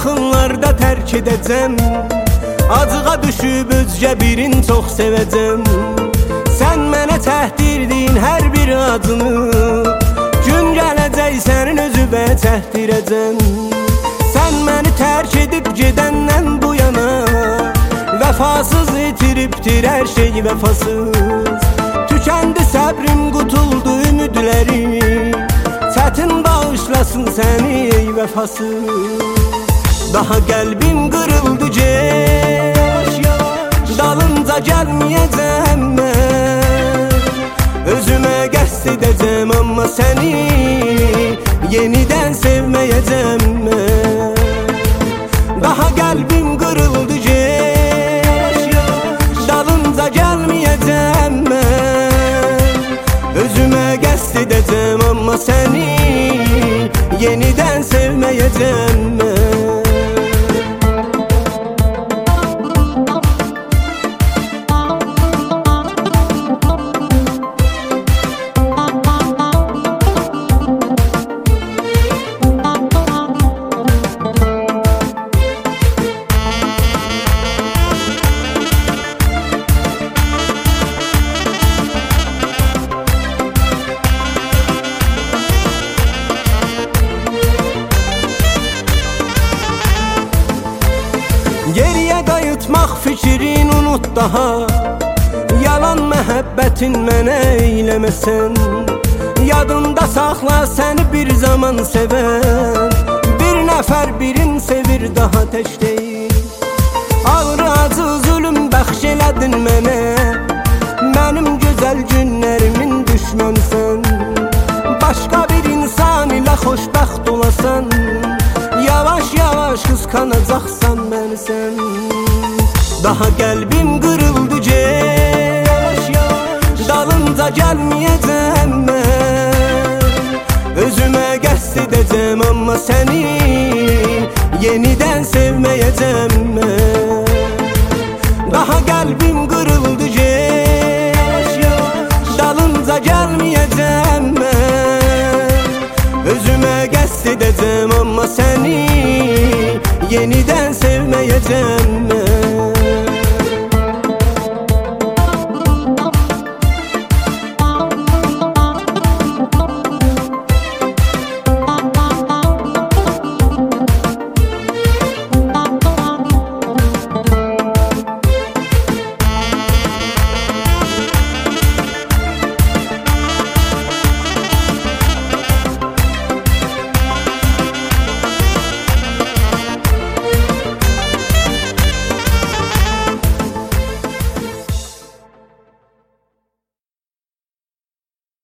yaxınlarda tərk edəcəm. Acığa düşüb özgə birini çox sevəcəm. Sən mənə təhdirdiyin hər bir adını, gün gələcək sənin özübə çəkdirəcəm. Sən məni tərk edib gedəndən bu yana, vəfasız itiribdir hər şey vəfasız. Tükəndi səbrim, qutuldu ümidlərim, çətin bağışlasın səni ey vəfasız. Daha qəlbim qırıldı get, dalınca gəlməyəcəm mən. Özümə qəsd edəcəm amma səni yenidən sevməyəcəm mən. Daha qəlbim qırıldı get, dalınca gəlməyəcəm mən. Özümə qəsd edəcəm amma səni yenidən sevməyəcəm mən. Geriyə qayıtmaq fikrin unut daha, yalan məhəbbətin mənə eyləməsən. Yadında saxla səni bir zaman sevən, bir nəfər birin sevir daha tək deyil. Ağrı acı zulüm bəxş elədin mənə, mənim gözəl günlərimin düşmənsən. Başqa bir insan ilə xoşbəxt olasan, yavaş yavaş qısqanacaqsan məni sən. Daha qəlbim qırıldı get, dalınca gəlməyəcəm mən. Özümə qəsd edəcəm amma səni yenidən sevməyəcəm mən. Daha qəlbim qırıldı get, dalınca gəlməyəcəm mən. Özümə qəsd edəcəm amma səni yenidən sevməyəcəm.